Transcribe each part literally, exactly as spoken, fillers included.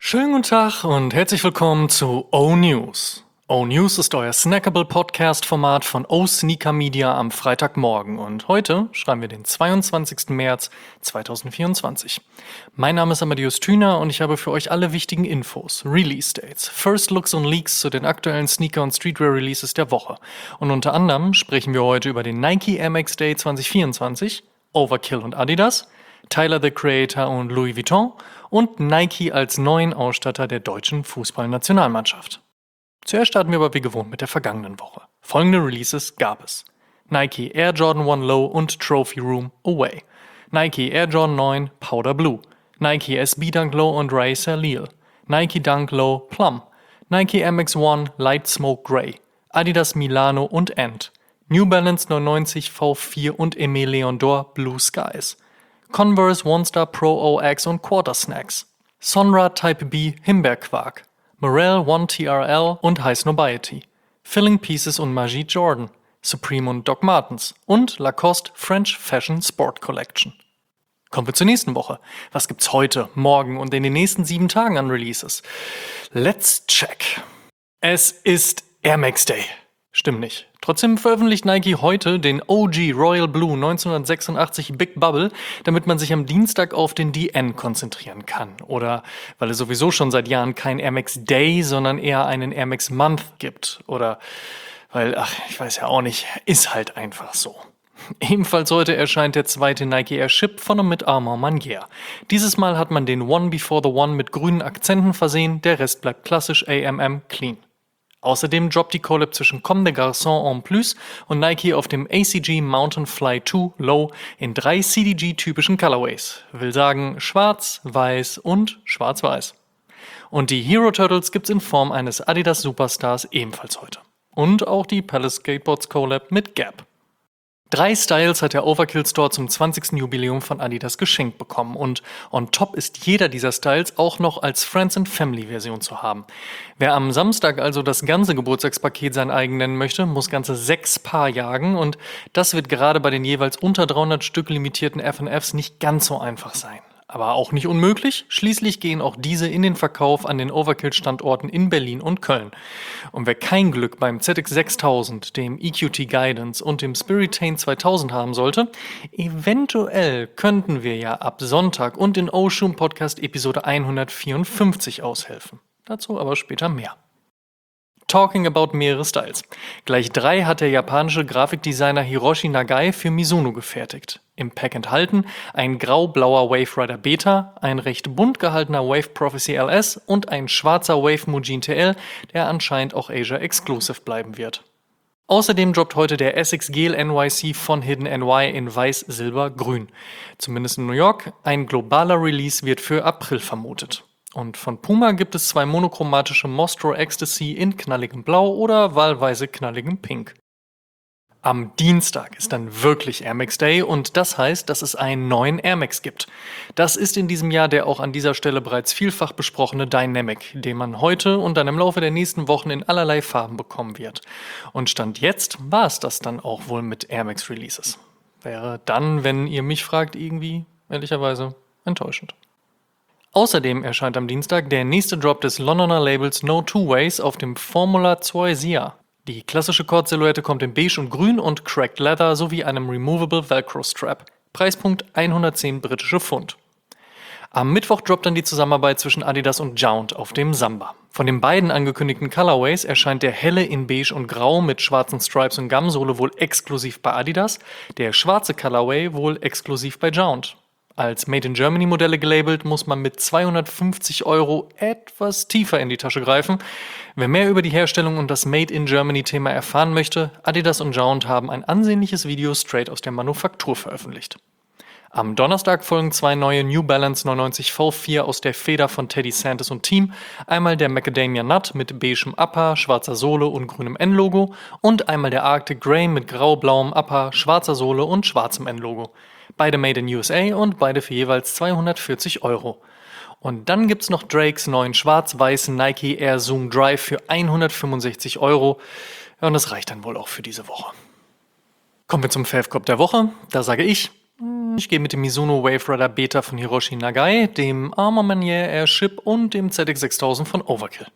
Schönen guten Tag und herzlich willkommen zu O-News. O-News ist euer Snackable-Podcast-Format von O-Sneaker Media am Freitagmorgen und heute schreiben wir den zweiundzwanzigsten März zweitausendvierundzwanzig. Mein Name ist Amadeus Thüner und ich habe für euch alle wichtigen Infos, Release-Dates, First Looks und Leaks zu den aktuellen Sneaker- und Streetwear-Releases der Woche. Und unter anderem sprechen wir heute über den Nike Air Max Day zweitausendvierundzwanzig, Overkill und Adidas, Tyler the Creator und Louis Vuitton und Nike als neuen Ausstatter der deutschen Fußballnationalmannschaft. Zuerst starten wir aber wie gewohnt mit der vergangenen Woche. Folgende Releases gab es: Nike Air Jordan eins Low und Trophy Room Away, Nike Air Jordan neun Powder Blue, Nike S B Dunk Low und Racer Lille, Nike Dunk Low Plum, Nike M X eins Light Smoke Grey, Adidas Milano und Ant, New Balance neunundneunzig V vier und Aimé Leon Dore Blue Skies, Converse One Star Pro O X und Quarter Snacks, Sonra Type B Himbeerquark, Morel One T R L und High Snobiety, Filling Pieces und Majid Jordan, Supreme und Doc Martens und Lacoste French Fashion Sport Collection. Kommen wir zur nächsten Woche. Was gibt's heute, morgen und in den nächsten sieben Tagen an Releases? Let's check. Es ist Air Max Day. Stimmt nicht. Trotzdem veröffentlicht Nike heute den O G Royal Blue neunzehnhundertsechsundachtzig Big Bubble, damit man sich am Dienstag auf den D N konzentrieren kann. Oder weil es sowieso schon seit Jahren kein Air Max Day, sondern eher einen Air Max Month gibt. Oder weil, ach, ich weiß ja auch nicht, ist halt einfach so. Ebenfalls heute erscheint der zweite Nike Air Ship von und mit Armand Manguier. Dieses Mal hat man den One Before the One mit grünen Akzenten versehen, der Rest bleibt klassisch A M M clean. Außerdem droppt die Collab zwischen Comme des Garçons en Plus und Nike auf dem A C G Mountain Fly zwei Low in drei C D G-typischen Colorways. Will sagen schwarz, weiß und schwarz-weiß. Und die Hero Turtles gibt's in Form eines Adidas Superstars ebenfalls heute. Und auch die Palace Skateboards Collab mit Gap. Drei Styles hat der Overkill Store zum zwanzigsten Jubiläum von Adidas geschenkt bekommen und on top ist jeder dieser Styles auch noch als Friends and Family Version zu haben. Wer am Samstag also das ganze Geburtstagspaket sein eigen nennen möchte, muss ganze sechs Paar jagen und das wird gerade bei den jeweils unter dreihundert Stück limitierten F und Fs nicht ganz so einfach sein. Aber auch nicht unmöglich, schließlich gehen auch diese in den Verkauf an den Overkill-Standorten in Berlin und Köln. Und wer kein Glück beim Z X sechstausend, dem E Q T Guidance und dem Spiritane zweitausend haben sollte, eventuell könnten wir ja ab Sonntag und in O-Shoom Podcast Episode hundertvierundfünfzig aushelfen. Dazu aber später mehr. Talking about mehrere Styles. Gleich drei hat der japanische Grafikdesigner Hiroshi Nagai für Mizuno gefertigt. Im Pack enthalten ein grau-blauer Wave Rider Beta, ein recht bunt gehaltener Wave Prophecy L S und ein schwarzer Wave Mujin T L, der anscheinend auch Asia Exclusive bleiben wird. Außerdem droppt heute der Essex Gel N Y C von Hidden N Y in weiß, silber, grün. Zumindest in New York. Ein globaler Release wird für April vermutet. Und von Puma gibt es zwei monochromatische Mostro Ecstasy in knalligem Blau oder wahlweise knalligem Pink. Am Dienstag ist dann wirklich Air Max Day und das heißt, dass es einen neuen Air Max gibt. Das ist in diesem Jahr der auch an dieser Stelle bereits vielfach besprochene Dynamic, den man heute und dann im Laufe der nächsten Wochen in allerlei Farben bekommen wird. Und Stand jetzt war es das dann auch wohl mit Air Max Releases. Wäre dann, wenn ihr mich fragt, irgendwie, ehrlicherweise, enttäuschend. Außerdem erscheint am Dienstag der nächste Drop des Londoner Labels No Two Ways auf dem Formula zwei Sia. Die klassische Kord-Silhouette kommt in beige und grün und cracked leather sowie einem removable Velcro Strap. Preispunkt hundertzehn britische Pfund. Am Mittwoch droppt dann die Zusammenarbeit zwischen Adidas und Jount auf dem Samba. Von den beiden angekündigten Colorways erscheint der helle in beige und grau mit schwarzen Stripes und Gumsohle wohl exklusiv bei Adidas, der schwarze Colorway wohl exklusiv bei Jount. Als Made in Germany Modelle gelabelt, muss man mit zweihundertfünfzig Euro etwas tiefer in die Tasche greifen. Wer mehr über die Herstellung und das Made in Germany Thema erfahren möchte, Adidas und Jount haben ein ansehnliches Video straight aus der Manufaktur veröffentlicht. Am Donnerstag folgen zwei neue New Balance neunundneunzig V vier aus der Feder von Teddy Santis und Team. Einmal der Macadamia Nut mit beigem Upper, schwarzer Sohle und grünem N-Logo und einmal der Arctic Grey mit grau-blauem Upper, schwarzer Sohle und schwarzem N-Logo. Beide made in U S A und beide für jeweils zweihundertvierzig Euro. Und dann gibt's noch Drakes neuen schwarz-weißen Nike Air Zoom Drive für hundertfünfundsechzig Euro. Ja, und das reicht dann wohl auch für diese Woche. Kommen wir zum Favcop der Woche. Da sage ich, Ich gehe mit dem Mizuno Wave Rider Beta von Hiroshi Nagai, dem Armor Manier Airship und dem Z X sechstausend von Overkill.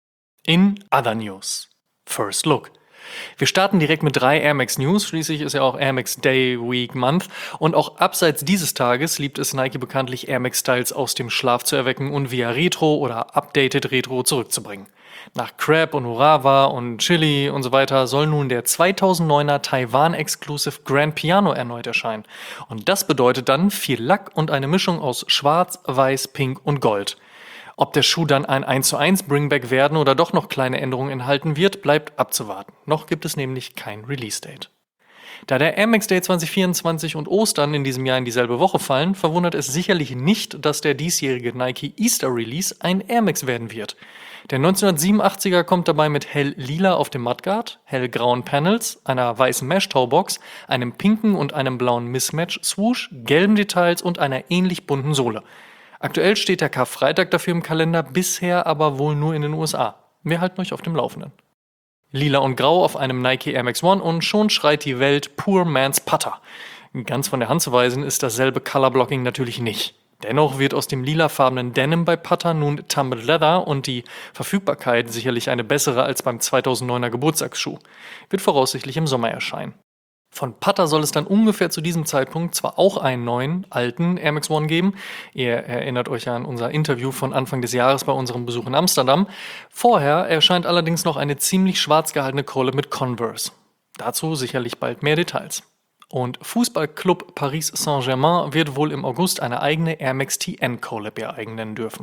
In Other News. First Look. Wir starten direkt mit drei Air Max News, schließlich ist ja auch Air Max Day, Week, Month und auch abseits dieses Tages liebt es Nike bekanntlich Air Max Styles aus dem Schlaf zu erwecken und via Retro oder Updated Retro zurückzubringen. Nach Crab und Urawa und Chili und so weiter soll nun der zweitausenddeuner Taiwan-Exclusive Grand Piano erneut erscheinen. Und das bedeutet dann viel Lack und eine Mischung aus Schwarz, Weiß, Pink und Gold. Ob der Schuh dann ein eins zu eins Bringback werden oder doch noch kleine Änderungen enthalten wird, bleibt abzuwarten. Noch gibt es nämlich kein Release-Date. Da der Air Max Day zwanzig vierundzwanzig und Ostern in diesem Jahr in dieselbe Woche fallen, verwundert es sicherlich nicht, dass der diesjährige Nike Easter Release ein Air Max werden wird. Der neunzehnhundertsiebenundachtziger kommt dabei mit hell-lila auf dem Mudguard, hellgrauen Panels, einer weißen Mesh-Towbox, einem pinken und einem blauen Mismatch-Swoosh, gelben Details und einer ähnlich bunten Sohle. Aktuell steht der Karfreitag dafür im Kalender, bisher aber wohl nur in den U S A. Wir halten euch auf dem Laufenden. Lila und Grau auf einem Nike Air Max One und schon schreit die Welt Poor Man's Putter. Ganz von der Hand zu weisen ist dasselbe Colorblocking natürlich nicht. Dennoch wird aus dem lilafarbenen Denim bei Putter nun Tumbled Leather und die Verfügbarkeit sicherlich eine bessere als beim zweitausenddeuner Geburtstagsschuh. Wird voraussichtlich im Sommer erscheinen. Von Putter soll es dann ungefähr zu diesem Zeitpunkt zwar auch einen neuen, alten Air Max One geben. Ihr erinnert euch ja an unser Interview von Anfang des Jahres bei unserem Besuch in Amsterdam. Vorher erscheint allerdings noch eine ziemlich schwarz gehaltene Collab mit Converse. Dazu sicherlich bald mehr Details. Und Fußballclub Paris Saint-Germain wird wohl im August eine eigene Air Max T N Collab ereignen dürfen.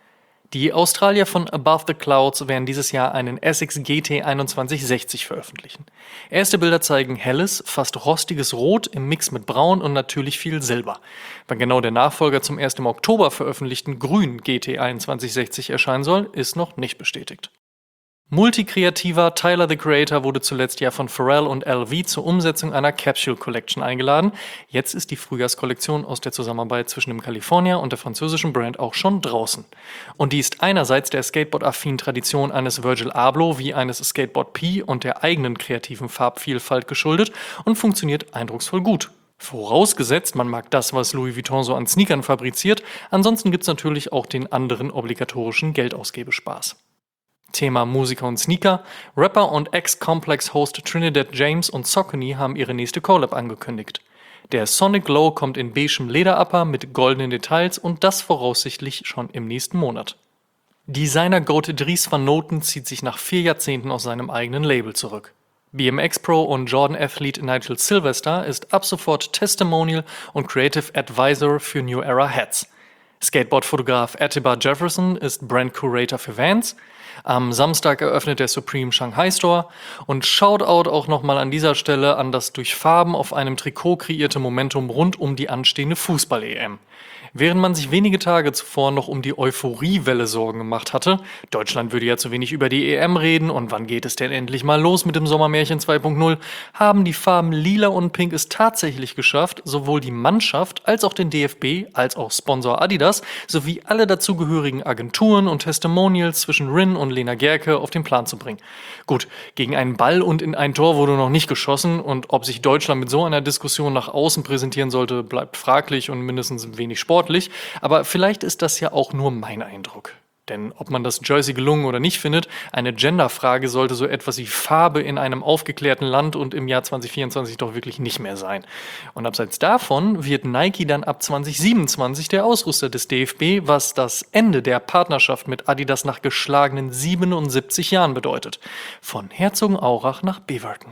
Die Australier von Above the Clouds werden dieses Jahr einen Essex G T einundzwanzig sechzig veröffentlichen. Erste Bilder zeigen helles, fast rostiges Rot im Mix mit Braun und natürlich viel Silber. Wann genau der Nachfolger zum erst im Oktober veröffentlichten grünen G T einundzwanzig sechzig erscheinen soll, ist noch nicht bestätigt. Multikreativer Tyler the Creator wurde zuletzt ja von Pharrell und L V zur Umsetzung einer Capsule Collection eingeladen. Jetzt ist die Frühjahrskollektion aus der Zusammenarbeit zwischen dem California und der französischen Brand auch schon draußen. Und die ist einerseits der Skateboard-affinen Tradition eines Virgil Abloh wie eines Skateboard P und der eigenen kreativen Farbvielfalt geschuldet und funktioniert eindrucksvoll gut. Vorausgesetzt, man mag das, was Louis Vuitton so an Sneakern fabriziert, ansonsten gibt's natürlich auch den anderen obligatorischen Geldausgebespaß. Thema Musiker und Sneaker. Rapper und Ex-Complex-Host Trinidad James und Saucony haben ihre nächste Collab angekündigt. Der Sonic Glow kommt in beigem Lederupper mit goldenen Details und das voraussichtlich schon im nächsten Monat. Designer Goat Dries van Noten zieht sich nach vier Jahrzehnten aus seinem eigenen Label zurück. B M X-Pro und Jordan-Athlet Nigel Sylvester ist ab sofort Testimonial und Creative Advisor für New Era Hats. Skateboard-Fotograf Atiba Jefferson ist Brand Curator für Vans. Am Samstag eröffnet der Supreme Shanghai Store und Shoutout auch nochmal an dieser Stelle an das durch Farben auf einem Trikot kreierte Momentum rund um die anstehende Fußball-E M. Während man sich wenige Tage zuvor noch um die Euphoriewelle Sorgen gemacht hatte, Deutschland würde ja zu wenig über die E M reden und wann geht es denn endlich mal los mit dem Sommermärchen zwei Punkt null, haben die Farben Lila und Pink es tatsächlich geschafft, sowohl die Mannschaft als auch den D F B, als auch Sponsor Adidas, sowie alle dazugehörigen Agenturen und Testimonials zwischen Rin und Lena Gerke auf den Plan zu bringen. Gut, gegen einen Ball und in ein Tor wurde noch nicht geschossen und ob sich Deutschland mit so einer Diskussion nach außen präsentieren sollte, bleibt fraglich und mindestens wenig sportlich. Aber vielleicht ist das ja auch nur mein Eindruck. Denn ob man das Jersey gelungen oder nicht findet, eine Genderfrage sollte so etwas wie Farbe in einem aufgeklärten Land und im Jahr zwanzig vierundzwanzig doch wirklich nicht mehr sein. Und abseits davon wird Nike dann ab zwanzig siebenundzwanzig der Ausrüster des D F B, was das Ende der Partnerschaft mit Adidas nach geschlagenen siebenundsiebzig Jahren bedeutet. Von Herzogenaurach nach Beverton.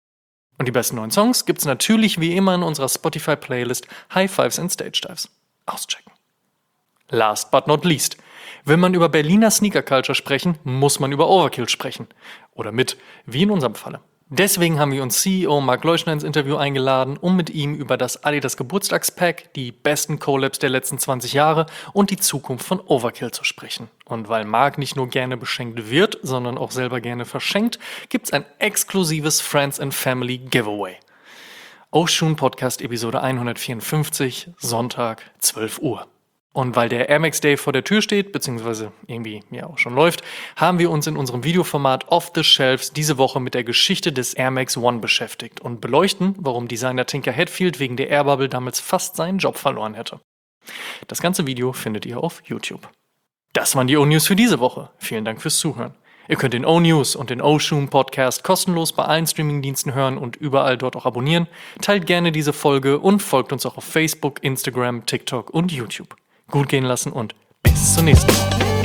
Und die besten neuen Songs gibt's natürlich wie immer in unserer Spotify-Playlist High Fives and Stage Dives. Auschecken. Last but not least. Will man über Berliner Sneaker Culture sprechen, muss man über Overkill sprechen. Oder mit, wie in unserem Falle. Deswegen haben wir uns C E O Marc Leuschner ins Interview eingeladen, um mit ihm über das Adidas Geburtstagspack, die besten Collabs der letzten zwanzig Jahre und die Zukunft von Overkill zu sprechen. Und weil Marc nicht nur gerne beschenkt wird, sondern auch selber gerne verschenkt, gibt's ein exklusives Friends and Family Giveaway. Oshun Podcast Episode hundertvierundfünfzig, Sonntag, zwölf Uhr. Und weil der Air Max Day vor der Tür steht, beziehungsweise irgendwie ja auch schon läuft, haben wir uns in unserem Videoformat Off the Shelves diese Woche mit der Geschichte des Air Max One beschäftigt und beleuchten, warum Designer Tinker Hatfield wegen der Air Bubble damals fast seinen Job verloren hätte. Das ganze Video findet ihr auf YouTube. Das waren die O-News für diese Woche. Vielen Dank fürs Zuhören. Ihr könnt den O-News und den O-Shoom Podcast kostenlos bei allen Streamingdiensten hören und überall dort auch abonnieren. Teilt gerne diese Folge und folgt uns auch auf Facebook, Instagram, TikTok und YouTube. Gut gehen lassen und bis zur nächsten Woche.